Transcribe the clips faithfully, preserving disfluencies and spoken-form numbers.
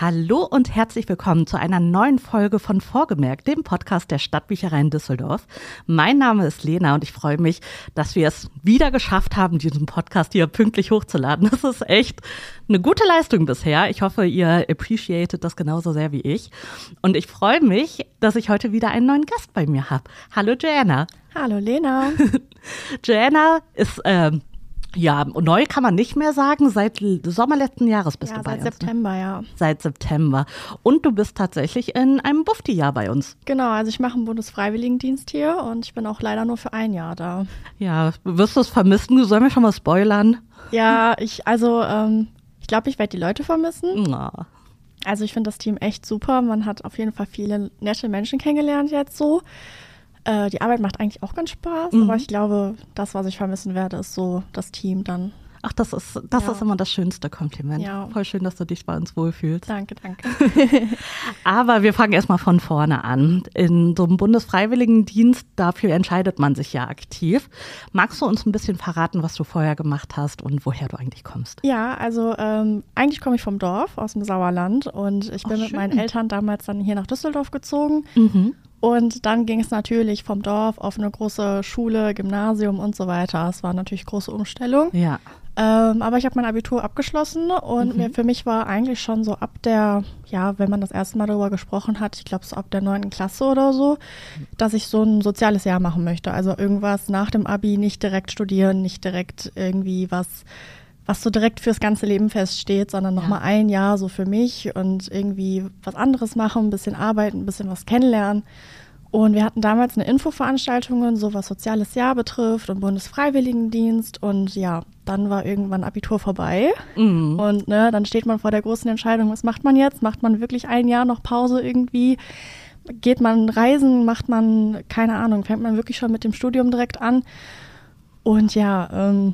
Hallo und herzlich willkommen zu einer neuen Folge von Vorgemerkt, dem Podcast der Stadtbücherei in Düsseldorf. Mein Name ist Lena und ich freue mich, dass wir es wieder geschafft haben, diesen Podcast hier pünktlich hochzuladen. Das ist echt eine gute Leistung bisher. Ich hoffe, ihr appreciated das genauso sehr wie ich. Und ich freue mich, dass ich heute wieder einen neuen Gast bei mir habe. Hallo Joanna. Hallo Lena. Joanna ist ähm, Ja, neu kann man nicht mehr sagen. Seit Sommer letzten Jahres bist ja, du bei uns. Seit September, ja. Seit September. Und du bist tatsächlich in einem Bufti-Jahr bei uns. Genau, also ich mache einen Bundesfreiwilligendienst hier und ich bin auch leider nur für ein Jahr da. Ja, wirst du es vermissen? Sollen wir schon mal spoilern? Ja, ich, also ähm, ich glaube, ich werde die Leute vermissen. Na. Also ich finde das Team echt super. Man hat auf jeden Fall viele nette Menschen kennengelernt jetzt so. Äh, die Arbeit macht eigentlich auch ganz Spaß, mhm. aber ich glaube, das, was ich vermissen werde, ist so das Team dann. Ach, das ist das ja. ist immer das schönste Kompliment. Ja. Voll schön, dass du dich bei uns wohlfühlst. Danke, danke. Aber wir fangen erstmal von vorne an. In so einem Bundesfreiwilligendienst, dafür entscheidet man sich ja aktiv. Magst du uns ein bisschen verraten, was du vorher gemacht hast und woher du eigentlich kommst? Ja, also ähm, eigentlich komme ich vom Dorf, aus dem Sauerland und ich bin Ach, mit schön. meinen Eltern damals dann hier nach Düsseldorf gezogen. Mhm. Und dann ging es natürlich vom Dorf auf eine große Schule, Gymnasium und so weiter. Es war natürlich große Umstellung. Ja. Ähm, aber ich habe mein Abitur abgeschlossen und Mhm. mir, für mich war eigentlich schon so ab der, ja, wenn man das erste Mal darüber gesprochen hat, ich glaube so ab der neunten Klasse oder so, dass ich so ein soziales Jahr machen möchte. Also irgendwas nach dem Abi, nicht direkt studieren, nicht direkt irgendwie was, was so direkt fürs ganze Leben feststeht, sondern nochmal Ja. ein Jahr so für mich und irgendwie was anderes machen, ein bisschen arbeiten, ein bisschen was kennenlernen. Und wir hatten damals eine Infoveranstaltung, so was soziales Jahr betrifft und Bundesfreiwilligendienst. Und ja, dann war irgendwann Abitur vorbei. Mhm. Und ne, dann steht man vor der großen Entscheidung, was macht man jetzt? Macht man wirklich ein Jahr noch Pause irgendwie? Geht man reisen? Macht man, keine Ahnung, fängt man wirklich schon mit dem Studium direkt an? Und ja, ähm,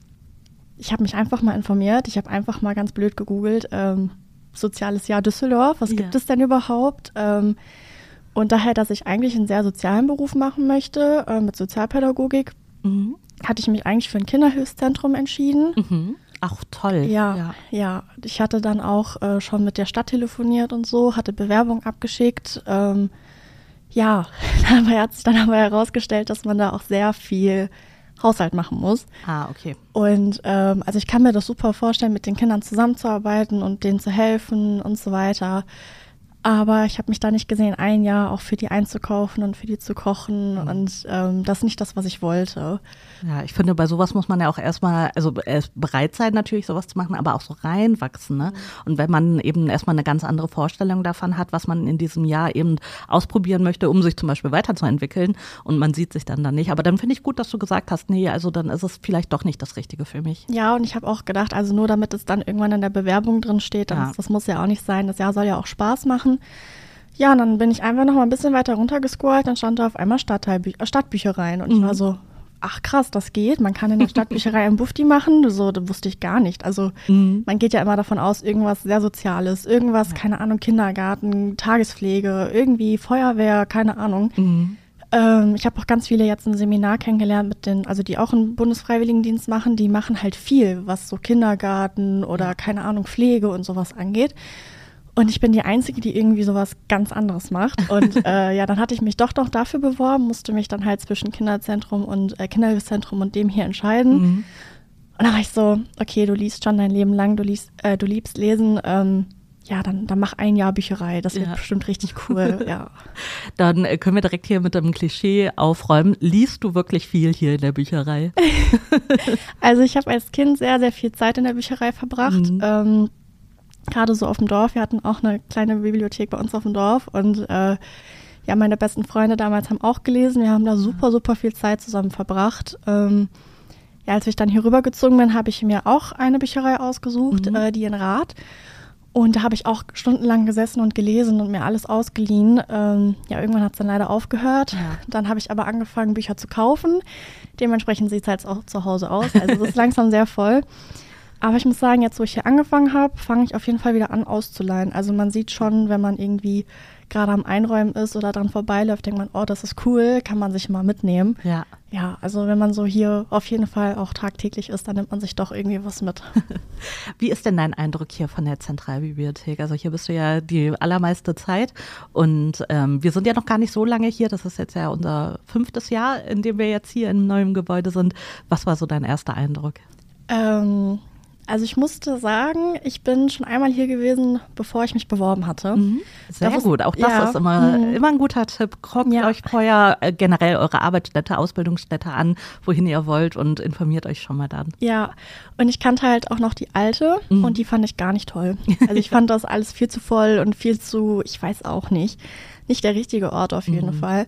ich habe mich einfach mal informiert. Ich habe einfach mal ganz blöd gegoogelt, ähm, soziales Jahr Düsseldorf, was Ja. gibt es denn überhaupt? Ähm, Und daher, dass ich eigentlich einen sehr sozialen Beruf machen möchte, äh, mit Sozialpädagogik, Mhm. hatte ich mich eigentlich für ein Kinderhilfszentrum entschieden. Mhm. Ach, toll. Ja, ja. ja. Ich hatte dann auch äh, schon mit der Stadt telefoniert und so, hatte Bewerbung abgeschickt. Ähm, ja, dabei hat sich dann aber herausgestellt, dass man da auch sehr viel Haushalt machen muss. Ah, okay. Und ähm, also ich kann mir das super vorstellen, mit den Kindern zusammenzuarbeiten und denen zu helfen und so weiter. Aber ich habe mich da nicht gesehen, ein Jahr auch für die einzukaufen und für die zu kochen. Mhm. Und ähm, das ist nicht das, was ich wollte. Ja, ich finde, bei sowas muss man ja auch erstmal, also erst bereit sein natürlich, sowas zu machen, aber auch so reinwachsen, ne? Und wenn man eben erstmal eine ganz andere Vorstellung davon hat, was man in diesem Jahr eben ausprobieren möchte, um sich zum Beispiel weiterzuentwickeln und man sieht sich dann da nicht. Aber dann finde ich gut, dass du gesagt hast, nee, also dann ist es vielleicht doch nicht das Richtige für mich. Ja, und ich habe auch gedacht, also nur damit es dann irgendwann in der Bewerbung drin steht, das, Ja. das muss ja auch nicht sein. Das Jahr soll ja auch Spaß machen. Ja, und dann bin ich einfach noch mal ein bisschen weiter runtergescrollt, dann stand da auf einmal Stadtteilbü- äh, Stadtbüchereien und ich Mhm. war so, ach krass, das geht, man kann in der Stadtbücherei einen Bufti machen, so, das wusste ich gar nicht. Also Mhm. man geht ja immer davon aus, irgendwas sehr Soziales, irgendwas, Ja. keine Ahnung, Kindergarten, Tagespflege, irgendwie Feuerwehr, keine Ahnung. Mhm. Ähm, ich habe auch ganz viele jetzt ein Seminar kennengelernt mit den, also die auch einen Bundesfreiwilligendienst machen, die machen halt viel, was so Kindergarten oder keine Ahnung, Pflege und sowas angeht. Und ich bin die Einzige, die irgendwie sowas ganz anderes macht. Und äh, ja, dann hatte ich mich doch doch dafür beworben, musste mich dann halt zwischen Kinderzentrum und äh, Kinderhilfszentrum und dem hier entscheiden. Mhm. Und dann war ich so, okay, du liest schon dein Leben lang, du liest, äh, du liebst lesen, ähm, ja, dann, dann mach ein Jahr Bücherei, das wird Ja. bestimmt richtig cool, ja. Dann äh, können wir direkt hier mit dem Klischee aufräumen. Liest du wirklich viel hier in der Bücherei? Also ich habe als Kind sehr, sehr viel Zeit in der Bücherei verbracht. Mhm. Ähm, gerade so auf dem Dorf. Wir hatten auch eine kleine Bibliothek bei uns auf dem Dorf und äh, ja, meine besten Freunde damals haben auch gelesen. Wir haben da super, super viel Zeit zusammen verbracht. Ähm, ja, als ich dann hier rübergezogen bin, habe ich mir auch eine Bücherei ausgesucht, Mhm. äh, die in Rath. Und da habe ich auch stundenlang gesessen und gelesen und mir alles ausgeliehen. Ähm, ja, irgendwann hat es dann leider aufgehört. Ja. Dann habe ich aber angefangen, Bücher zu kaufen. Dementsprechend sieht es halt auch zu Hause aus. Also es ist langsam sehr voll. Aber ich muss sagen, jetzt wo ich hier angefangen habe, fange ich auf jeden Fall wieder an auszuleihen. Also man sieht schon, wenn man irgendwie gerade am Einräumen ist oder dran vorbeiläuft, denkt man, oh, das ist cool, kann man sich mal mitnehmen. Ja. Ja, also wenn man so hier auf jeden Fall auch tagtäglich ist, dann nimmt man sich doch irgendwie was mit. Wie ist denn dein Eindruck hier von der Zentralbibliothek? Also hier bist du ja die allermeiste Zeit und ähm, wir sind ja noch gar nicht so lange hier. Das ist jetzt ja unser fünftes Jahr, in dem wir jetzt hier im neuen Gebäude sind. Was war so dein erster Eindruck? Ähm, also ich musste sagen, ich bin schon einmal hier gewesen, bevor ich mich beworben hatte. Mhm. Sehr das gut, ist, auch das ja, ist immer, mhm. immer ein guter Tipp. Guckt Ja. euch vorher äh, generell eure Arbeitsstätte, Ausbildungsstätte an, wohin ihr wollt und informiert euch schon mal dann. Ja, und ich kannte halt auch noch die alte Mhm. und die fand ich gar nicht toll. Also ich fand das alles viel zu voll und viel zu, ich weiß auch nicht, nicht der richtige Ort auf jeden Mhm. Fall.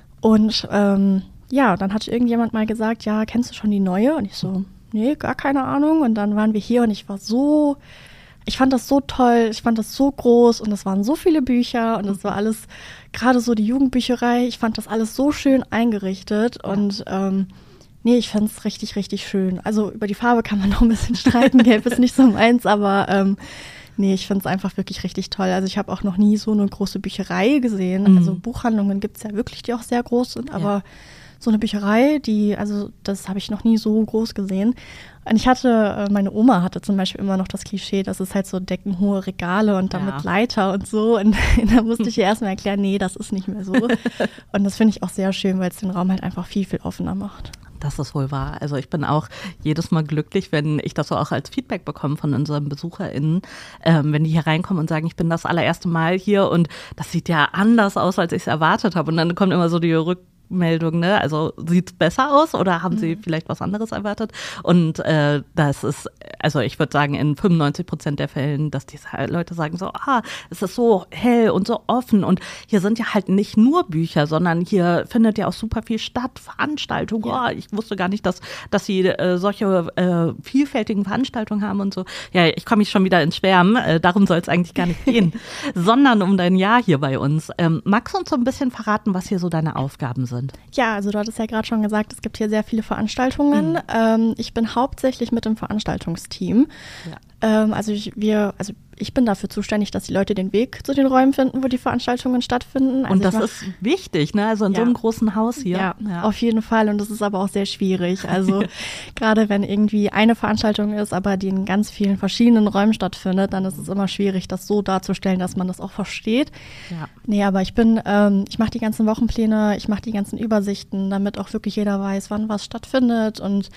Und ähm, ja, dann hat irgendjemand mal gesagt, ja, kennst du schon die neue? Und ich so, nee, gar keine Ahnung. Und dann waren wir hier und ich war so, ich fand das so toll, ich fand das so groß und es waren so viele Bücher und es war alles, gerade so die Jugendbücherei, ich fand das alles so schön eingerichtet und ähm, nee, ich fand es richtig, richtig schön. Also über die Farbe kann man noch ein bisschen streiten, gelb ist nicht so meins, aber ähm, nee, ich finde es einfach wirklich richtig toll. Also ich habe auch noch nie so eine große Bücherei gesehen. Mhm. Also Buchhandlungen gibt es ja wirklich, die auch sehr groß sind, aber Ja. so eine Bücherei, die, also das habe ich noch nie so groß gesehen. Und ich hatte, äh, meine Oma hatte zum Beispiel immer noch das Klischee, dass es halt so deckenhohe Regale und damit Ja. Leiter und so. Und da musste ich ihr erstmal erklären, nee, das ist nicht mehr so. Und das finde ich auch sehr schön, weil es den Raum halt einfach viel, viel offener macht. Das ist wohl wahr. Also ich bin auch jedes Mal glücklich, wenn ich das so auch als Feedback bekomme von unseren BesucherInnen, ähm, wenn die hier reinkommen und sagen, ich bin das allererste Mal hier und das sieht ja anders aus, als ich es erwartet habe. Und dann kommt immer so die Rückmeldung, ne? Also sieht es besser aus oder haben Sie vielleicht was anderes erwartet? Und äh, das ist, also ich würde sagen, in fünfundneunzig Prozent der Fällen, dass diese Leute sagen so, ah, es ist so hell und so offen und hier sind ja halt nicht nur Bücher, sondern hier findet ja auch super viel statt, Veranstaltungen. Ja. Oh, ich wusste gar nicht, dass, dass sie äh, solche äh, vielfältigen Veranstaltungen haben und so. Ja, ich komme mich schon wieder ins Schwärmen, äh, darum soll es eigentlich gar nicht gehen, sondern um dein Jahr hier bei uns. Ähm, magst du uns so ein bisschen verraten, was hier so deine Aufgaben sind? Ja, also du hattest ja gerade schon gesagt, es gibt hier sehr viele Veranstaltungen. Mhm. Ähm, ich bin hauptsächlich mit dem Veranstaltungsteam. Ja. Ähm, also ich, wir, also ich bin dafür zuständig, dass die Leute den Weg zu den Räumen finden, wo die Veranstaltungen stattfinden. Also und das mach, ist wichtig, ne? Also in ja. so einem großen Haus hier. Ja, ja, auf jeden Fall. Und das ist aber auch sehr schwierig. Also gerade wenn irgendwie eine Veranstaltung ist, aber die in ganz vielen verschiedenen Räumen stattfindet, dann ist es immer schwierig, das so darzustellen, dass man das auch versteht. Ja. Nee, aber ich bin, ähm, ich mache die ganzen Wochenpläne, ich mache die ganzen Übersichten, damit auch wirklich jeder weiß, wann was stattfindet und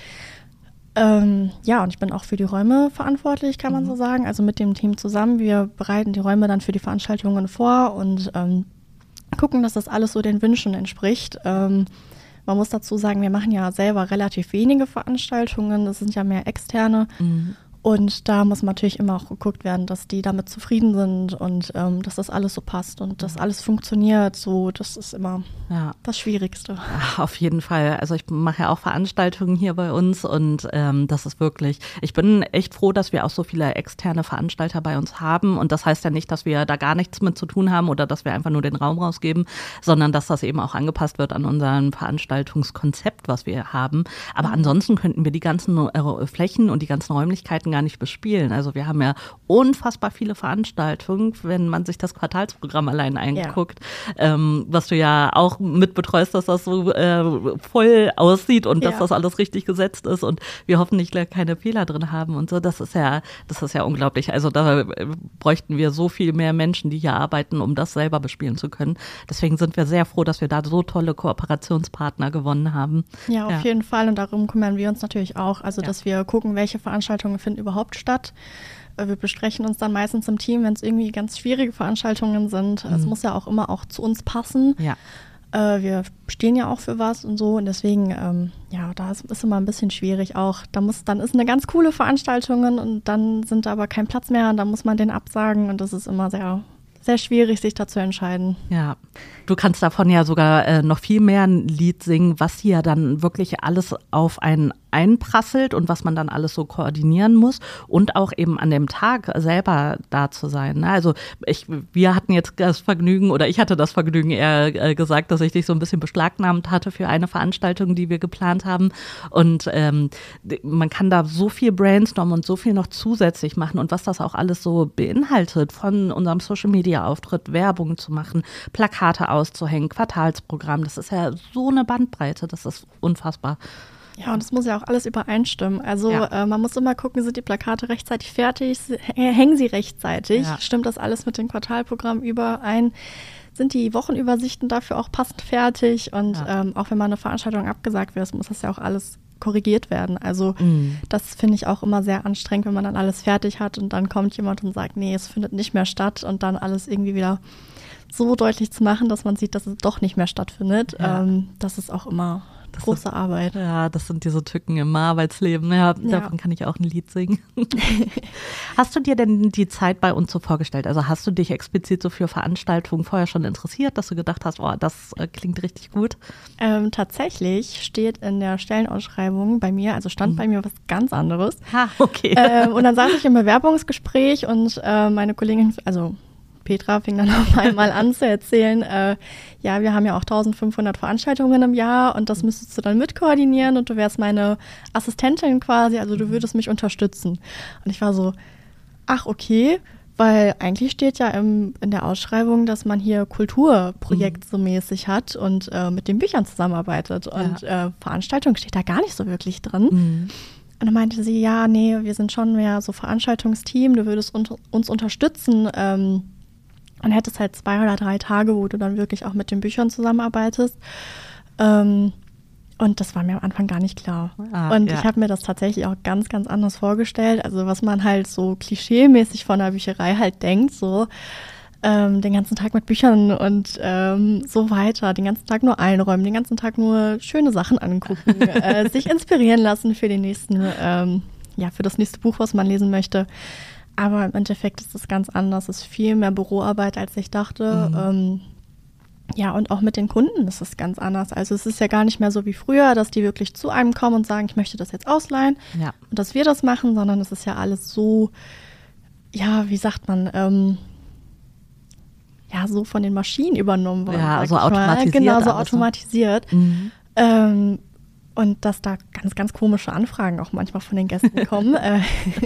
Ähm, ja, und ich bin auch für die Räume verantwortlich, kann man Mhm. so sagen. Also mit dem Team zusammen. Wir bereiten die Räume dann für die Veranstaltungen vor und ähm, gucken, dass das alles so den Wünschen entspricht. Ähm, man muss dazu sagen, wir machen ja selber relativ wenige Veranstaltungen. Das sind ja mehr externe. Mhm. Und da muss natürlich immer auch geguckt werden, dass die damit zufrieden sind und ähm, dass das alles so passt und dass alles funktioniert. So, das ist immer Ja. das Schwierigste. Ach, auf jeden Fall. Also ich mache ja auch Veranstaltungen hier bei uns und ähm, das ist wirklich, ich bin echt froh, dass wir auch so viele externe Veranstalter bei uns haben und das heißt ja nicht, dass wir da gar nichts mit zu tun haben oder dass wir einfach nur den Raum rausgeben, sondern dass das eben auch angepasst wird an unser Veranstaltungskonzept, was wir haben. Aber ansonsten könnten wir die ganzen äh, Flächen und die ganzen Räumlichkeiten gar nicht bespielen. Also wir haben ja unfassbar viele Veranstaltungen, wenn man sich das Quartalsprogramm allein anguckt, ja. ähm, was du ja auch mitbetreust, dass das so äh, voll aussieht und dass Ja. das alles richtig gesetzt ist und wir hoffentlich keine Fehler drin haben und so. Das ist ja, das ist ja unglaublich. Also da äh, bräuchten wir so viel mehr Menschen, die hier arbeiten, um das selber bespielen zu können. Deswegen sind wir sehr froh, dass wir da so tolle Kooperationspartner gewonnen haben. Ja, auf Ja. jeden Fall. Und darum kümmern wir uns natürlich auch. Also, Ja. dass wir gucken, welche Veranstaltungen finden überhaupt statt. Äh, Wir besprechen uns dann meistens im Team, wenn es irgendwie ganz schwierige Veranstaltungen sind. Es muss ja auch immer auch zu uns passen. Ja. Äh, wir stehen ja auch für was und so. Und deswegen, ähm, ja, da ist, ist immer ein bisschen schwierig auch. Da muss, dann ist eine ganz coole Veranstaltung und dann sind da aber kein Platz mehr und dann muss man den absagen. Und das ist immer sehr, sehr schwierig, sich da zu entscheiden. Ja, du kannst davon ja sogar äh, noch viel mehr ein Lied singen, was hier dann wirklich alles auf einen einprasselt und was man dann alles so koordinieren muss und auch eben an dem Tag selber da zu sein. Ne? Also ich, wir hatten jetzt das Vergnügen oder ich hatte das Vergnügen eher äh, gesagt, dass ich dich so ein bisschen beschlagnahmt hatte für eine Veranstaltung, die wir geplant haben und ähm, man kann da so viel brainstormen und so viel noch zusätzlich machen und was das auch alles so beinhaltet, von unserem Social-Media-Auftritt, Werbung zu machen, Plakate auszuhängen, Quartalsprogramm, das ist ja so eine Bandbreite, das ist unfassbar. Ja, und es muss ja auch alles übereinstimmen. Also ja. äh, man muss immer gucken, sind die Plakate rechtzeitig fertig, hängen sie rechtzeitig, ja. stimmt das alles mit dem Quartalprogramm überein, sind die Wochenübersichten dafür auch passend fertig und ja. ähm, auch wenn mal eine Veranstaltung abgesagt wird, muss das ja auch alles korrigiert werden. Also mhm. das finde ich auch immer sehr anstrengend, wenn man dann alles fertig hat und dann kommt jemand und sagt, nee, es findet nicht mehr statt und dann alles irgendwie wieder so deutlich zu machen, dass man sieht, dass es doch nicht mehr stattfindet. Ja. Ähm, das ist auch immer Das große ist, Arbeit. Ja, das sind diese Tücken im Arbeitsleben. Ja, ja. Davon kann ich auch ein Lied singen. Hast du dir denn die Zeit bei uns so vorgestellt? Also hast du dich explizit so für Veranstaltungen vorher schon interessiert, dass du gedacht hast, oh, das äh, klingt richtig gut? Ähm, tatsächlich steht in der Stellenausschreibung bei mir, also stand mhm. bei mir was ganz anderes. Ha, okay. Ähm, und dann saß ich im Bewerbungsgespräch und äh, meine Kollegin, also Petra fing dann auf einmal an zu erzählen, äh, ja, wir haben ja auch eintausendfünfhundert Veranstaltungen im Jahr und das müsstest du dann mitkoordinieren und du wärst meine Assistentin quasi, also du würdest mich unterstützen. Und ich war so, ach okay, weil eigentlich steht ja im, in der Ausschreibung, dass man hier Kulturprojekt mhm. so mäßig hat und äh, mit den Büchern zusammenarbeitet und ja. äh, Veranstaltung steht da gar nicht so wirklich drin. Mhm. Und dann meinte sie, ja, nee, wir sind schon mehr so Veranstaltungsteam, du würdest un- uns unterstützen, ähm, und hättest halt zwei oder drei Tage, wo du dann wirklich auch mit den Büchern zusammenarbeitest. Ähm, und das war mir am Anfang gar nicht klar. Ah, und ja. ich habe mir das tatsächlich auch ganz, ganz anders vorgestellt. Also was man halt so klischeemäßig von der Bücherei halt denkt, so ähm, den ganzen Tag mit Büchern und ähm, so weiter, den ganzen Tag nur einräumen, den ganzen Tag nur schöne Sachen angucken, äh, sich inspirieren lassen für den nächsten, ähm, ja, für das nächste Buch, was man lesen möchte. Aber im Endeffekt ist das ganz anders. Es ist viel mehr Büroarbeit, als ich dachte. Mhm. Ähm, ja, und auch mit den Kunden ist es ganz anders. Also es ist ja gar nicht mehr so wie früher, dass die wirklich zu einem kommen und sagen, ich möchte das jetzt ausleihen ja. und dass wir das machen, sondern es ist ja alles so, ja, wie sagt man, ähm, ja, so von den Maschinen übernommen worden. Ja, so automatisiert. Genau, so alles, automatisiert. Mhm. Ähm, Und dass da ganz, ganz komische Anfragen auch manchmal von den Gästen kommen, äh,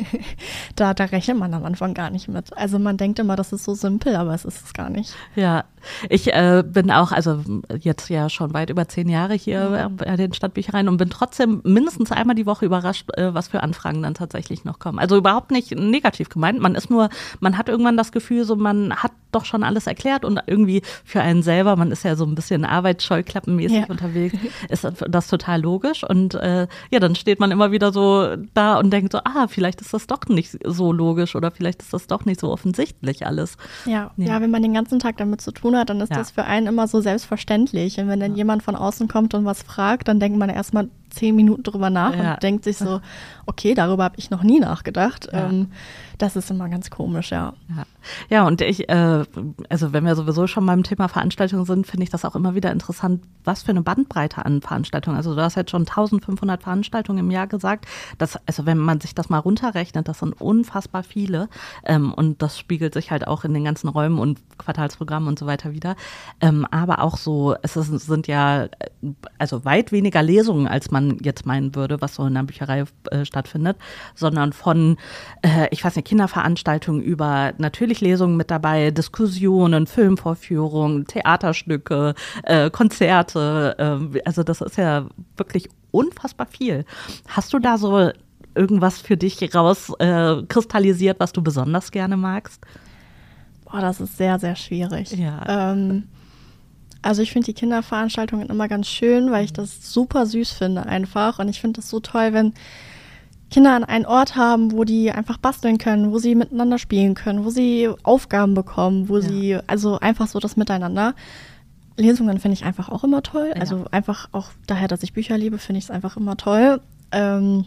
da, da rechnet man am Anfang gar nicht mit. Also man denkt immer, das ist so simpel, aber es ist es gar nicht. Ja, ich äh, bin auch, also jetzt ja schon weit über zehn Jahre hier mhm. bei den Stadtbüchereien und bin trotzdem mindestens einmal die Woche überrascht, äh, was für Anfragen dann tatsächlich noch kommen. Also überhaupt nicht negativ gemeint. Man ist nur, man hat irgendwann das Gefühl, so man hat doch schon alles erklärt und irgendwie für einen selber, man ist ja so ein bisschen arbeitsscheuklappenmäßig ja. unterwegs, ist das total logisch und äh, ja, dann steht man immer wieder so da und denkt so, ah, vielleicht ist das doch nicht so logisch oder vielleicht ist das doch nicht so offensichtlich alles. Ja, ja. ja wenn man den ganzen Tag damit zu tun hat, dann ist ja. das für einen immer so selbstverständlich. Und wenn dann ja. jemand von außen kommt und was fragt, dann denkt man erstmal zehn Minuten drüber nach ja. und denkt sich so, okay, darüber habe ich noch nie nachgedacht. Ja. Ähm, das ist immer ganz komisch, ja. Ja, ja und ich, äh, also wenn wir sowieso schon beim Thema Veranstaltungen sind, finde ich das auch immer wieder interessant, was für eine Bandbreite an Veranstaltungen. Also du hast jetzt schon eintausendfünfhundert Veranstaltungen im Jahr gesagt. Das, also wenn man sich das mal runterrechnet, das sind unfassbar viele. Ähm, und das spiegelt sich halt auch in den ganzen Räumen und Quartalsprogrammen und so weiter wieder. Ähm, aber auch so, es ist, sind ja also weit weniger Lesungen, als man jetzt meinen würde, was so in der Bücherei äh, stattfindet, sondern von, äh, ich weiß nicht, Kinderveranstaltungen über natürlich Lesungen mit dabei, Diskussionen, Filmvorführungen, Theaterstücke, äh, Konzerte. Äh, also das ist ja wirklich unfassbar viel. Hast du da so irgendwas für dich rauskristallisiert, äh, was du besonders gerne magst? Boah, das ist sehr, sehr schwierig. Ja. Ähm, Also ich finde die Kinderveranstaltungen immer ganz schön, weil ich das super süß finde einfach. Und ich finde das so toll, wenn Kinder an einen Ort haben, wo die einfach basteln können, wo sie miteinander spielen können, wo sie Aufgaben bekommen, wo ja. sie, also einfach so das Miteinander. Lesungen finde ich einfach auch immer toll. Ja. Also einfach auch daher, dass ich Bücher liebe, finde ich es einfach immer toll. Ähm,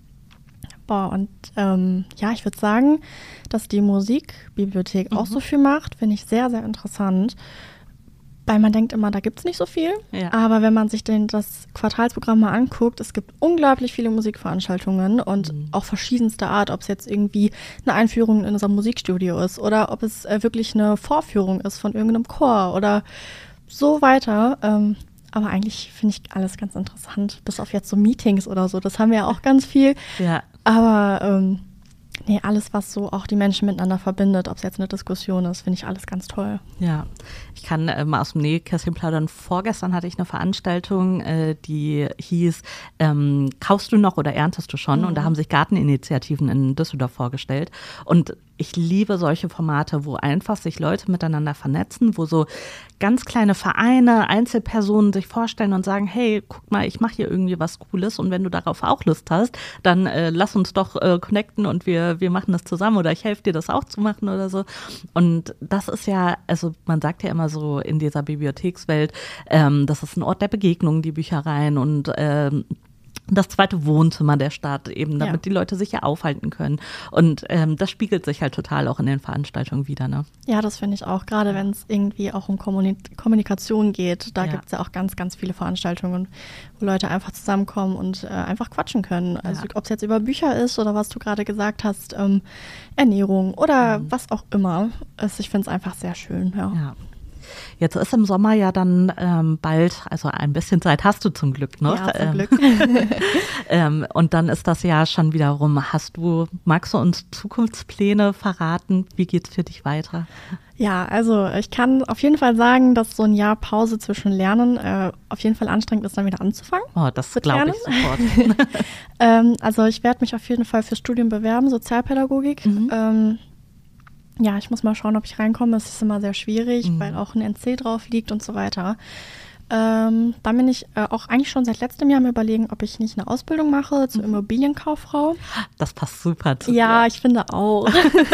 boah, und ähm, ja, ich würde sagen, dass die Musikbibliothek mhm. auch so viel macht, finde ich sehr, sehr interessant. Weil man denkt immer, da gibt es nicht so viel. Ja. Aber wenn man sich den, das Quartalsprogramm mal anguckt, es gibt unglaublich viele Musikveranstaltungen und mhm. auch verschiedenster Art, ob es jetzt irgendwie eine Einführung in unserem Musikstudio ist oder ob es äh, wirklich eine Vorführung ist von irgendeinem Chor oder so weiter. Ähm, aber eigentlich finde ich alles ganz interessant, bis auf jetzt so Meetings oder so. Das haben wir ja auch ganz viel. Ja. Aber ähm, nee, alles, was so auch die Menschen miteinander verbindet, ob es jetzt eine Diskussion ist, finde ich alles ganz toll. Ja, ich kann äh, mal aus dem Nähkästchen plaudern. Vorgestern hatte ich eine Veranstaltung, äh, die hieß, ähm, kaufst du noch oder erntest du schon? Mhm. Und da haben sich Garteninitiativen in Düsseldorf vorgestellt. Und ich liebe solche Formate, wo einfach sich Leute miteinander vernetzen, wo so ganz kleine Vereine, Einzelpersonen sich vorstellen und sagen, hey, guck mal, ich mache hier irgendwie was Cooles und wenn du darauf auch Lust hast, dann äh, lass uns doch äh, connecten und wir, wir machen das zusammen oder ich helfe dir, das auch zu machen oder so. Und das ist ja, also man sagt ja immer so in dieser Bibliothekswelt, ähm, das ist ein Ort der Begegnung, die Büchereien und ähm, das zweite Wohnzimmer der Stadt, eben damit ja. die Leute sich ja aufhalten können. Und ähm, das spiegelt sich halt total auch in den Veranstaltungen wieder, ne? Ja, das finde ich auch, gerade wenn es irgendwie auch um Kommunik- Kommunikation geht. Da ja. gibt es ja auch ganz, ganz viele Veranstaltungen, wo Leute einfach zusammenkommen und äh, einfach quatschen können. Also ja. ob es jetzt über Bücher ist oder was du gerade gesagt hast, ähm, Ernährung oder mhm. was auch immer. Also ich finde es einfach sehr schön, ja. ja. Jetzt ist im Sommer ja dann ähm, bald, also ein bisschen Zeit hast du zum Glück noch. Ja, zum ähm, Glück. ähm, und dann ist das Jahr schon wieder rum. Hast du, magst du uns Zukunftspläne verraten? Wie geht's für dich weiter? Ja, also ich kann auf jeden Fall sagen, dass so ein Jahr Pause zwischen Lernen äh, auf jeden Fall anstrengend ist, dann wieder anzufangen. Oh, das glaube ich sofort. ähm, also ich werde mich auf jeden Fall für Studium bewerben, Sozialpädagogik. Mhm. Ähm, Ja, ich muss mal schauen, ob ich reinkomme. Es ist immer sehr schwierig, mhm. weil auch ein N C drauf liegt und so weiter. Ähm, dann bin ich äh, auch eigentlich schon seit letztem Jahr am Überlegen, ob ich nicht eine Ausbildung mache zur mhm. Immobilienkauffrau. Das passt super zu Ja, dir. ich finde auch.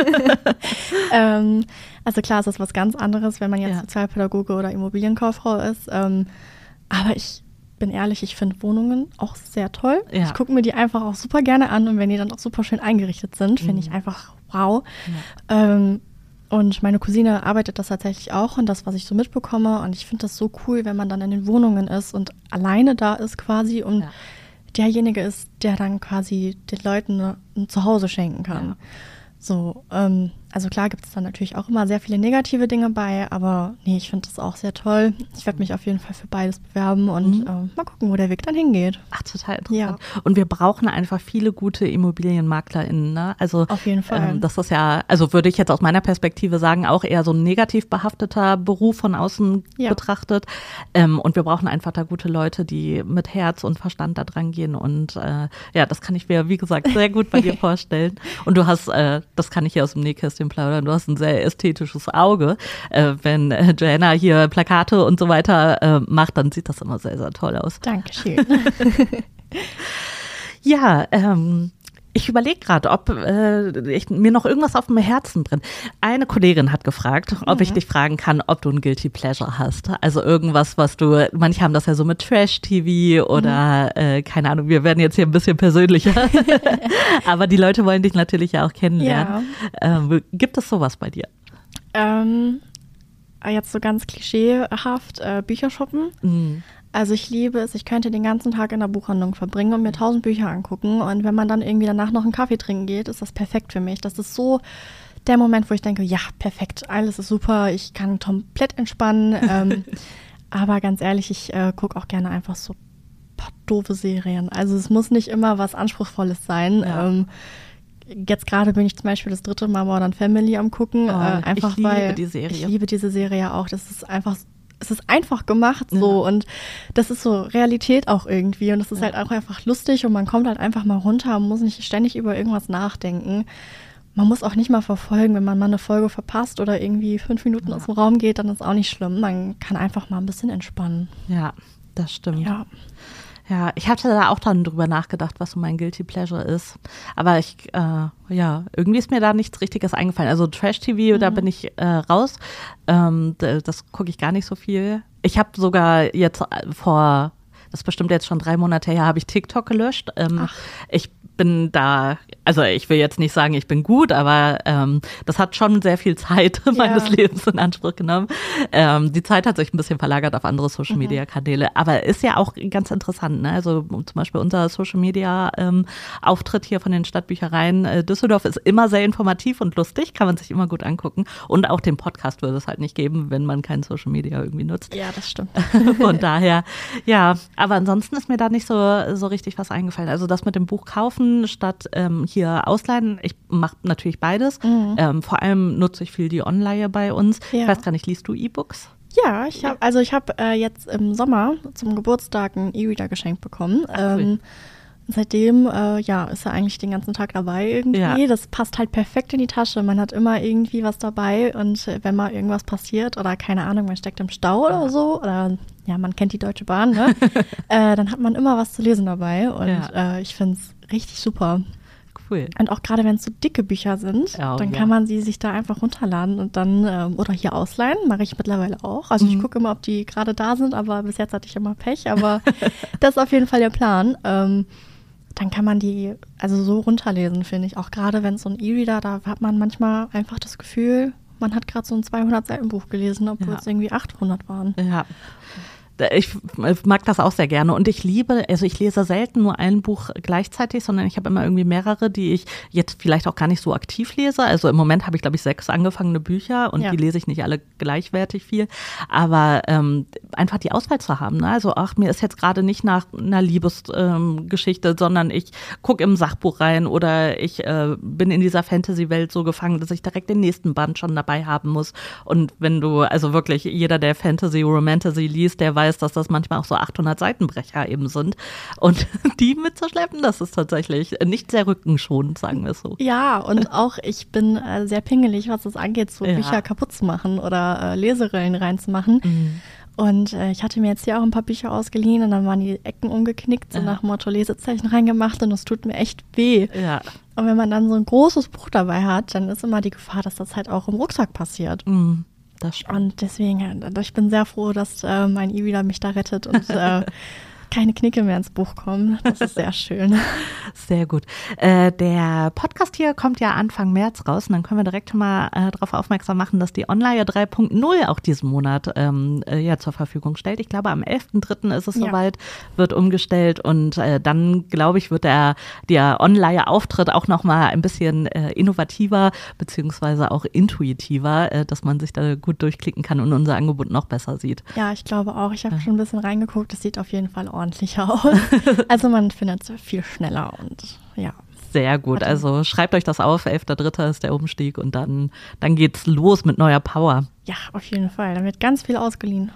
ähm, also klar, es ist was ganz anderes, wenn man jetzt ja. Sozialpädagoge oder Immobilienkauffrau ist. Ähm, aber ich bin ehrlich, ich finde Wohnungen auch sehr toll. Ja. Ich gucke mir die einfach auch super gerne an und wenn die dann auch super schön eingerichtet sind, finde mhm. ich einfach wow. Ja. Ähm, und meine Cousine arbeitet das tatsächlich auch und das, was ich so mitbekomme. Und ich finde das so cool, wenn man dann in den Wohnungen ist und alleine da ist quasi und ja. derjenige ist, der dann quasi den Leuten ein Zuhause schenken kann. Ja. So, ähm, also klar gibt es dann natürlich auch immer sehr viele negative Dinge bei, aber nee, ich finde das auch sehr toll. Ich werde mich auf jeden Fall für beides bewerben und mhm. ähm, mal gucken, wo der Weg dann hingeht. Ach, total interessant. Ja. Und wir brauchen einfach viele gute ImmobilienmaklerInnen, ne? Also auf jeden Fall. Ähm, das ist ja, also würde ich jetzt aus meiner Perspektive sagen, auch eher so ein negativ behafteter Beruf von außen ja. betrachtet. Ähm, und wir brauchen einfach da gute Leute, die mit Herz und Verstand da dran gehen. Und äh, ja, das kann ich mir, wie gesagt, sehr gut bei dir vorstellen. Und du hast, äh, das kann ich hier aus dem Nähkästchen plaudern, du hast ein sehr ästhetisches Auge. Äh, wenn äh, Joanna hier Plakate und so weiter äh, macht, dann sieht das immer sehr, sehr toll aus. Dankeschön. Ja, ähm, ich überlege gerade, ob äh, ich, mir noch irgendwas auf dem Herzen brennt. Eine Kollegin hat gefragt, ob mhm. ich dich fragen kann, ob du ein Guilty Pleasure hast. Also irgendwas, was du, manche haben das ja so mit Trash-T V oder, mhm. äh, keine Ahnung, wir werden jetzt hier ein bisschen persönlicher. Aber die Leute wollen dich natürlich ja auch kennenlernen. Ja. Ähm, gibt es sowas bei dir? Ähm, jetzt so ganz klischeehaft, äh, Bücher shoppen. Mhm. Also ich liebe es, ich könnte den ganzen Tag in der Buchhandlung verbringen und mir tausend Bücher angucken. Und wenn man dann irgendwie danach noch einen Kaffee trinken geht, ist das perfekt für mich. Das ist so der Moment, wo ich denke, ja, perfekt, alles ist super, ich kann komplett entspannen. ähm, aber ganz ehrlich, ich äh, gucke auch gerne einfach so paar doofe Serien. Also es muss nicht immer was Anspruchsvolles sein. Ja. Ähm, jetzt gerade bin ich zum Beispiel das dritte Mal Modern Family am gucken. Oh, äh, einfach ich liebe weil die Serie. Ich liebe diese Serie ja auch. Das ist einfach Es ist einfach gemacht so ja. und das ist so Realität auch irgendwie und es ist ja. halt auch einfach lustig und man kommt halt einfach mal runter und muss nicht ständig über irgendwas nachdenken. Man muss auch nicht mal verfolgen, wenn man mal eine Folge verpasst oder irgendwie fünf Minuten ja. aus dem Raum geht, dann ist auch nicht schlimm. Man kann einfach mal ein bisschen entspannen. Ja, das stimmt. Ja. Ja, ich hatte da auch dann drüber nachgedacht, was so mein Guilty Pleasure ist. Aber ich, äh, ja, irgendwie ist mir da nichts Richtiges eingefallen. Also Trash-T V, mhm. da bin ich äh, raus. Ähm, das gucke ich gar nicht so viel. Ich habe sogar jetzt vor, das ist bestimmt jetzt schon drei Monate her, habe ich TikTok gelöscht. Ähm, ich bin da, also ich will jetzt nicht sagen, ich bin gut, aber ähm, das hat schon sehr viel Zeit meines Ja. Lebens in Anspruch genommen. Ähm, die Zeit hat sich ein bisschen verlagert auf andere Social-Media-Kanäle, aber ist ja auch ganz interessant, ne? Also zum Beispiel unser Social-Media-Auftritt hier von den Stadtbüchereien äh, Düsseldorf ist immer sehr informativ und lustig, kann man sich immer gut angucken. Und auch den Podcast würde es halt nicht geben, wenn man kein Social-Media irgendwie nutzt. Ja, das stimmt. Von daher, ja, aber ansonsten ist mir da nicht so, so richtig was eingefallen. Also das mit dem Buch kaufen statt ähm, hier ausleihen, ich mache natürlich beides. Mhm. Ähm, vor allem nutze ich viel die Online bei uns. Ja. Ich weiß gar nicht, liest du E-Books? Ja, ich habe also ich habe äh, jetzt im Sommer zum Geburtstag einen E-Reader geschenkt bekommen. Ach, cool. ähm, seitdem äh, ja, ist er eigentlich den ganzen Tag dabei irgendwie. Ja. Das passt halt perfekt in die Tasche. Man hat immer irgendwie was dabei und äh, wenn mal irgendwas passiert oder keine Ahnung, man steckt im Stau oder so oder ja, man kennt die Deutsche Bahn, ne? äh, dann hat man immer was zu lesen dabei und Ja. äh, ich finde es richtig super. Cool. Und auch gerade wenn es so dicke Bücher sind, Ja, dann ja. kann man sie sich da einfach runterladen und dann ähm, oder hier ausleihen, mache ich mittlerweile auch. Also ich Mhm. gucke immer, ob die gerade da sind, aber bis jetzt hatte ich immer Pech, aber das ist auf jeden Fall der Plan. Ähm, dann kann man die also so runterlesen, finde ich. Auch gerade wenn es so ein E-Reader, da hat man manchmal einfach das Gefühl, man hat gerade so ein zweihundert-Seiten-Buch gelesen, obwohl Ja. es irgendwie achthundert waren. Ja. Ich mag das auch sehr gerne und ich liebe, also ich lese selten nur ein Buch gleichzeitig, sondern ich habe immer irgendwie mehrere, die ich jetzt vielleicht auch gar nicht so aktiv lese. Also im Moment habe ich, glaube ich, sechs angefangene Bücher und Ja. die lese ich nicht alle gleichwertig viel, aber ähm, einfach die Auswahl zu haben. Ne? Also ach, mir ist jetzt gerade nicht nach einer Liebesgeschichte, ähm, sondern ich gucke im Sachbuch rein oder ich äh, bin in dieser Fantasy-Welt so gefangen, dass ich direkt den nächsten Band schon dabei haben muss. Und wenn du, also wirklich jeder, der Fantasy, Romantasy liest, der weiß, dass das manchmal auch so achthundert Seitenbrecher eben sind. Und die mitzuschleppen, das ist tatsächlich nicht sehr rückenschonend, sagen wir es so. Ja, und auch ich bin äh, sehr pingelig, was das angeht, so Ja. Bücher kaputt zu machen oder äh, Leserillen reinzumachen. Mhm. Und äh, ich hatte mir jetzt hier auch ein paar Bücher ausgeliehen und dann waren die Ecken umgeknickt, so Ja. nach dem Motto Lesezeichen reingemacht und das tut mir echt weh. Ja. Und wenn man dann so ein großes Buch dabei hat, dann ist immer die Gefahr, dass das halt auch im Rucksack passiert. Mhm. Das stimmt. Und deswegen, äh, ich bin sehr froh, dass äh, mein E-Reader mich da rettet und äh, keine Knicke mehr ins Buch kommen. Das ist sehr schön. Sehr gut. Äh, der Podcast hier kommt ja Anfang März raus und dann können wir direkt mal äh, darauf aufmerksam machen, dass die Online drei Punkt null auch diesen Monat ähm, äh, ja zur Verfügung stellt. Ich glaube, am elften dritten ist es Ja. soweit, wird umgestellt und äh, dann, glaube ich, wird der, der Online-Auftritt auch nochmal ein bisschen äh, innovativer beziehungsweise auch intuitiver, äh, dass man sich da gut durchklicken kann und unser Angebot noch besser sieht. Ja, ich glaube auch. Ich habe schon ein bisschen reingeguckt. Es sieht auf jeden Fall ordentlicher aus. Also man findet es viel schneller und ja. Sehr gut. Also schreibt euch das auf. elfter dritter ist der Umstieg und dann, dann geht's los mit neuer Power. Ja, auf jeden Fall. Da wird ganz viel ausgeliehen.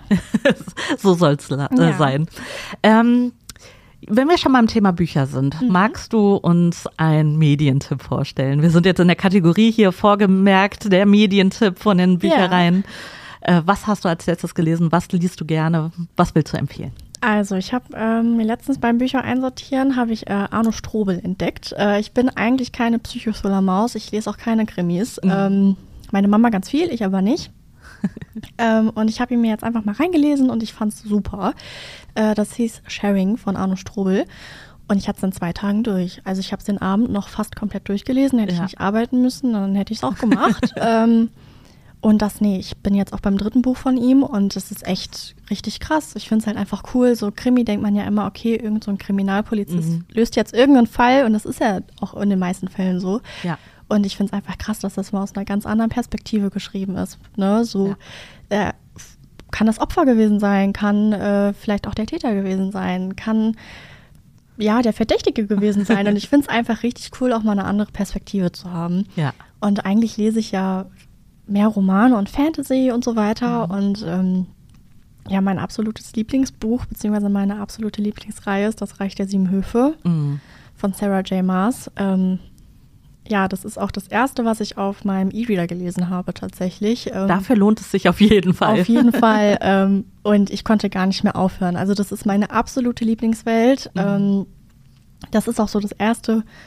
So soll's äh, Ja. sein. Ähm, wenn wir schon beim Thema Bücher sind, Mhm. magst du uns einen Medientipp vorstellen? Wir sind jetzt in der Kategorie hier vorgemerkt, der Medientipp von den Büchereien. Äh, was hast du als letztes gelesen? Was liest du gerne? Was willst du empfehlen? Also ich habe ähm, mir letztens beim Bücher einsortieren, habe ich äh, Arno Strobel entdeckt. Äh, ich bin eigentlich keine Psychothriller-Maus, ich lese auch keine Krimis. Mhm. Ähm, meine Mama ganz viel, ich aber nicht. ähm, und ich habe ihn mir jetzt einfach mal reingelesen und ich fand es super. Äh, das hieß Sharing von Arno Strobel. Und ich hatte es in zwei Tagen durch. Also ich habe es den Abend noch fast komplett durchgelesen, hätte Ja. ich nicht arbeiten müssen, dann hätte ich es auch gemacht. ähm, Und das, nee, ich bin jetzt auch beim dritten Buch von ihm und es ist echt richtig krass. Ich finde es halt einfach cool. So Krimi denkt man ja immer, okay, irgend so ein Kriminalpolizist Mhm. löst jetzt irgendeinen Fall und das ist ja auch in den meisten Fällen so. Ja. Und ich finde es einfach krass, dass das mal aus einer ganz anderen Perspektive geschrieben ist. Ne? So Ja. äh, kann das Opfer gewesen sein, kann äh, vielleicht auch der Täter gewesen sein, kann ja der Verdächtige gewesen sein. Und ich finde es einfach richtig cool, auch mal eine andere Perspektive zu haben. Ja. Und eigentlich lese ich ja mehr Romane und Fantasy und so weiter. Mhm. Und ähm, ja, mein absolutes Lieblingsbuch, beziehungsweise meine absolute Lieblingsreihe ist Das Reich der Sieben Höfe Mhm. von Sarah J. Maas. Ähm, ja, das ist auch das erste, was ich auf meinem E-Reader gelesen habe tatsächlich. Ähm, Dafür lohnt es sich auf jeden Fall. Auf jeden Fall. Ähm, und ich konnte gar nicht mehr aufhören. Also das ist meine absolute Lieblingswelt. Mhm. Ähm, das ist auch so das erste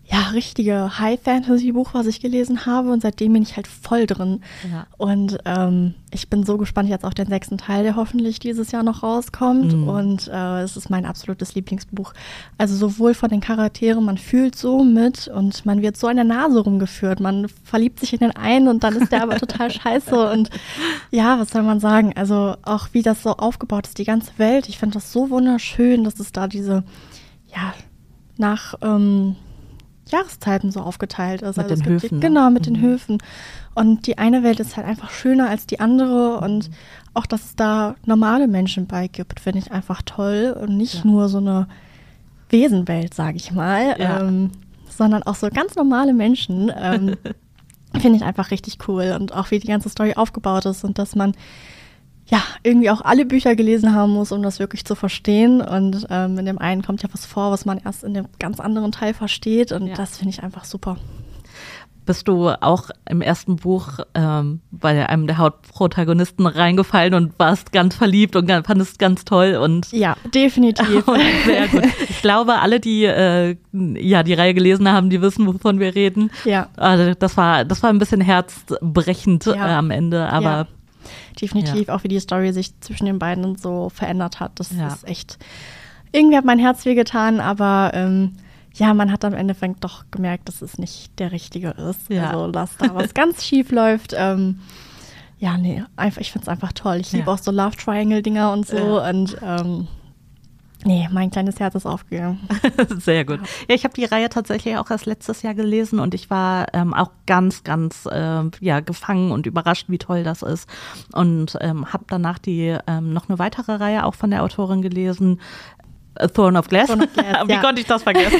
ja, richtige High-Fantasy-Buch, was ich gelesen habe und seitdem bin ich halt voll drin. Ja. Und ähm, ich bin so gespannt jetzt auf den sechsten Teil, der hoffentlich dieses Jahr noch rauskommt Mhm. und äh, es ist mein absolutes Lieblingsbuch. Also sowohl von den Charakteren, man fühlt so mit und man wird so an der Nase rumgeführt, man verliebt sich in den einen und dann ist der aber total scheiße und ja, was soll man sagen, also auch wie das so aufgebaut ist, die ganze Welt, ich finde das so wunderschön, dass es da diese, ja, nach ähm, Jahreszeiten so aufgeteilt ist. Mit also den es gibt Höfen, Die, ne? genau, mit den Mhm. Höfen. Und die eine Welt ist halt einfach schöner als die andere und auch, dass es da normale Menschen bei gibt, finde ich einfach toll und nicht Ja. nur so eine Wesenwelt, sage ich mal, Ja. ähm, sondern auch so ganz normale Menschen. Ähm, finde ich einfach richtig cool und auch wie die ganze Story aufgebaut ist und dass man ja, irgendwie auch alle Bücher gelesen haben muss, um das wirklich zu verstehen. Und ähm, in dem einen kommt ja was vor, was man erst in dem ganz anderen Teil versteht. Und Ja. das finde ich einfach super. Bist du auch im ersten Buch ähm, bei einem der Hauptprotagonisten reingefallen und warst ganz verliebt und ganz- fandest ganz toll und Ja, definitiv. und sehr gut. Ich glaube, alle, die äh, ja die Reihe gelesen haben, die wissen, wovon wir reden. Ja. Also das war das war ein bisschen herzbrechend Ja. äh, am Ende, aber Ja. Definitiv, auch wie die Story sich zwischen den beiden so verändert hat. Das Ja. ist echt, irgendwie hat mein Herz wehgetan, aber ähm, ja, man hat am Endeffekt doch gemerkt, dass es nicht der Richtige ist. Ja. Also, dass da was ganz schief läuft. Ähm, ja, nee, einfach, ich finde es einfach toll. Ich liebe Ja. auch so Love Triangle-Dinger und so. Ja. Und ähm, nee, mein kleines Herz ist aufgegangen. sehr gut. Ja, ich habe die Reihe tatsächlich auch erst letztes Jahr gelesen und ich war ähm, auch ganz, ganz äh, ja, gefangen und überrascht, wie toll das ist. Und ähm, habe danach die ähm, noch eine weitere Reihe auch von der Autorin gelesen. A Throne of Glass. Throne of Glass, Wie ja. konnte ich das vergessen?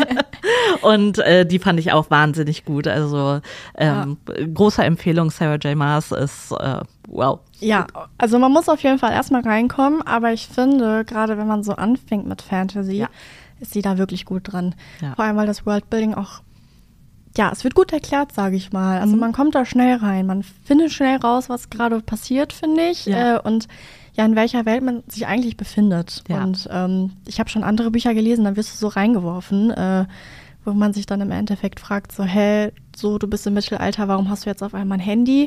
Und äh, die fand ich auch wahnsinnig gut. Also ähm, große Empfehlung, Sarah J. Maas ist äh, wow. Ja, also man muss auf jeden Fall erstmal reinkommen, aber ich finde, gerade wenn man so anfängt mit Fantasy, Ja. ist sie da wirklich gut dran. Ja. Vor allem, weil das Worldbuilding auch, ja, es wird gut erklärt, sage ich mal. Also Mhm. man kommt da schnell rein, man findet schnell raus, was gerade passiert, finde ich. Ja. Äh, und ja, in welcher Welt man sich eigentlich befindet. Ja. Und ähm, ich habe schon andere Bücher gelesen, da wirst du so reingeworfen, äh, wo man sich dann im Endeffekt fragt, so, hä, so, du bist im Mittelalter, warum hast du jetzt auf einmal ein Handy?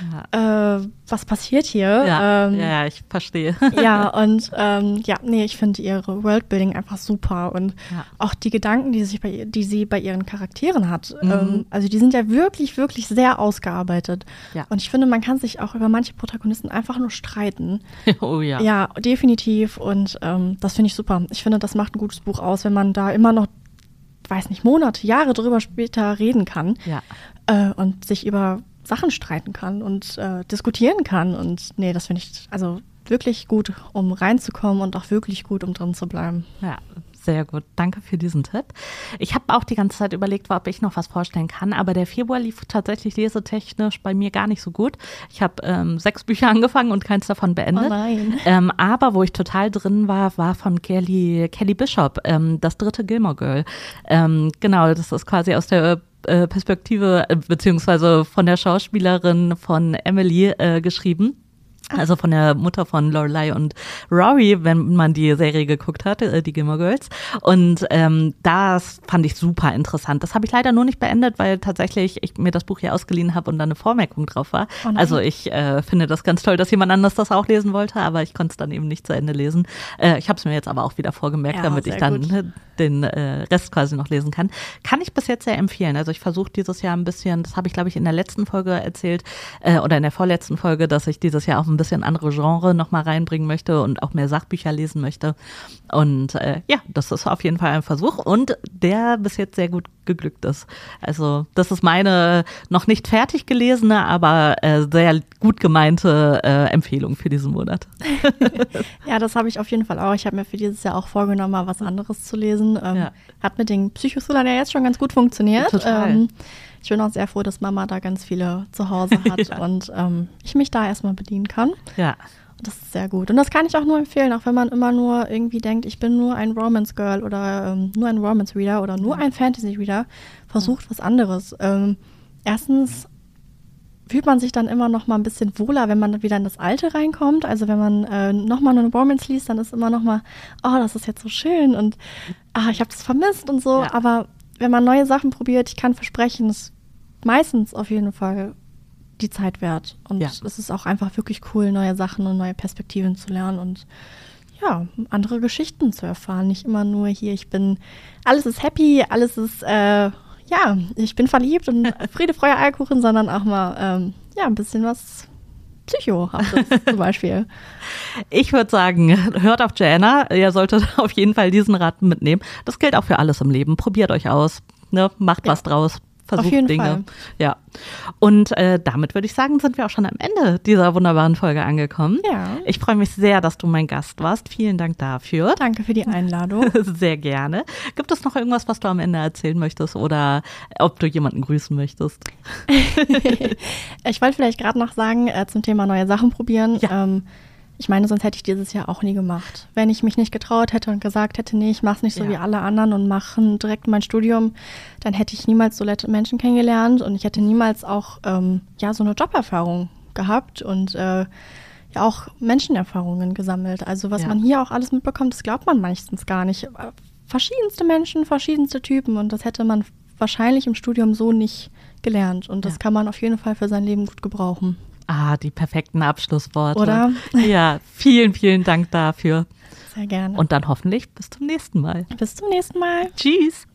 Ja. Äh, was passiert hier? Ja, Ähm, ja, ja, ich verstehe. ja, und ähm, ja, nee, ich finde ihre Worldbuilding einfach super und Ja. auch die Gedanken, die, sich bei, ihr- die sie bei ihren Charakteren hat, Mhm. ähm, also die sind ja wirklich, wirklich sehr ausgearbeitet. Ja. Und ich finde, man kann sich auch über manche Protagonisten einfach nur streiten. Oh ja. Ja, definitiv und ähm, das finde ich super. Ich finde, das macht ein gutes Buch aus, wenn man da immer noch, weiß nicht, Monate, Jahre drüber später reden kann Ja. äh, und sich über Sachen streiten kann und äh, diskutieren kann. Und nee, das finde ich also wirklich gut, um reinzukommen und auch wirklich gut, um drin zu bleiben. Ja, sehr gut. Danke für diesen Tipp. Ich habe auch die ganze Zeit überlegt, ob ich noch was vorstellen kann, aber der Februar lief tatsächlich lesetechnisch bei mir gar nicht so gut. Ich habe ähm, sechs Bücher angefangen und keins davon beendet. Oh nein. Ähm, aber wo ich total drin war, war von Kelly, Kelly Bishop, ähm, das dritte Gilmore Girl. Ähm, genau, das ist quasi aus der äh, Perspektive, äh, beziehungsweise von der Schauspielerin von Emily äh, geschrieben. Also von der Mutter von Lorelai und Rory, wenn man die Serie geguckt hat, äh, die Gilmore Girls. Und ähm, das fand ich super interessant. Das habe ich leider nur nicht beendet, weil tatsächlich ich mir das Buch hier ausgeliehen habe und da eine Vormerkung drauf war. Oh nein. Also ich äh, finde das ganz toll, dass jemand anders das auch lesen wollte, aber ich konnte es dann eben nicht zu Ende lesen. Äh, ich habe es mir jetzt aber auch wieder vorgemerkt, Ja, damit ich sehr dann gut. ne, den äh, Rest quasi noch lesen kann. Kann ich bis jetzt sehr empfehlen. Also ich versuche dieses Jahr ein bisschen, das habe ich glaube ich in der letzten Folge erzählt äh, oder in der vorletzten Folge, dass ich dieses Jahr auch ein bisschen andere Genre nochmal reinbringen möchte und auch mehr Sachbücher lesen möchte. Und äh, ja, das ist auf jeden Fall ein Versuch und der bis jetzt sehr gut geglückt ist. Also das ist meine noch nicht fertig gelesene, aber äh, sehr gut gemeinte äh, Empfehlung für diesen Monat. Ja, das habe ich auf jeden Fall auch. Ich habe mir für dieses Jahr auch vorgenommen, mal was anderes zu lesen. Ähm, Ja. Hat mit den Psychothrillern ja jetzt schon ganz gut funktioniert. Total. Ähm, ich bin auch sehr froh, dass Mama da ganz viele zu Hause hat Ja. und ähm, ich mich da erstmal bedienen kann. Ja. Das ist sehr gut. Und das kann ich auch nur empfehlen, auch wenn man immer nur irgendwie denkt, ich bin nur ein Romance-Girl oder ähm, nur ein Romance-Reader oder nur ein Fantasy-Reader. Versucht was anderes. Ähm, erstens fühlt man sich dann immer noch mal ein bisschen wohler, wenn man wieder in das Alte reinkommt. Also wenn man äh, noch mal eine Romance liest, dann ist immer noch mal, oh, das ist jetzt so schön und ah, ich habe das vermisst und so. Ja. Aber wenn man neue Sachen probiert, ich kann versprechen, es ist meistens auf jeden Fall die Zeit wert. Und ja. es ist auch einfach wirklich cool, neue Sachen und neue Perspektiven zu lernen und ja, andere Geschichten zu erfahren. Nicht immer nur hier, ich bin, alles ist happy, alles ist, äh, ja, ich bin verliebt und Friede, Freude, Eierkuchen, sondern auch mal, ähm, ja, ein bisschen was Psychohaftes zum Beispiel. Ich würde sagen, hört auf Joanna, ihr solltet auf jeden Fall diesen Rat mitnehmen. Das gilt auch für alles im Leben. Probiert euch aus, ne? Macht ja. was draus. Versucht Auf jeden Dinge. Fall. Ja. Und äh, damit würde ich sagen, sind wir auch schon am Ende dieser wunderbaren Folge angekommen. Ja. Ich freue mich sehr, dass du mein Gast warst. Vielen Dank dafür. Danke für die Einladung. Sehr gerne. Gibt es noch irgendwas, was du am Ende erzählen möchtest oder ob du jemanden grüßen möchtest? Ich wollte vielleicht gerade noch sagen, äh, zum Thema neue Sachen probieren. Ja. Ähm, Ich meine, sonst hätte ich dieses Jahr auch nie gemacht. Wenn ich mich nicht getraut hätte und gesagt hätte, nee, ich mache es nicht so ja. wie alle anderen und mache direkt mein Studium, dann hätte ich niemals so nette Menschen kennengelernt und ich hätte niemals auch ähm, ja so eine Joberfahrung gehabt und äh, ja auch Menschenerfahrungen gesammelt. Also was ja. man hier auch alles mitbekommt, das glaubt man meistens gar nicht. Verschiedenste Menschen, verschiedenste Typen und das hätte man wahrscheinlich im Studium so nicht gelernt und das ja. kann man auf jeden Fall für sein Leben gut gebrauchen. Ah, die perfekten Abschlussworte. Oder? Ja, vielen, vielen Dank dafür. Sehr gerne. Und dann hoffentlich bis zum nächsten Mal. Bis zum nächsten Mal. Tschüss.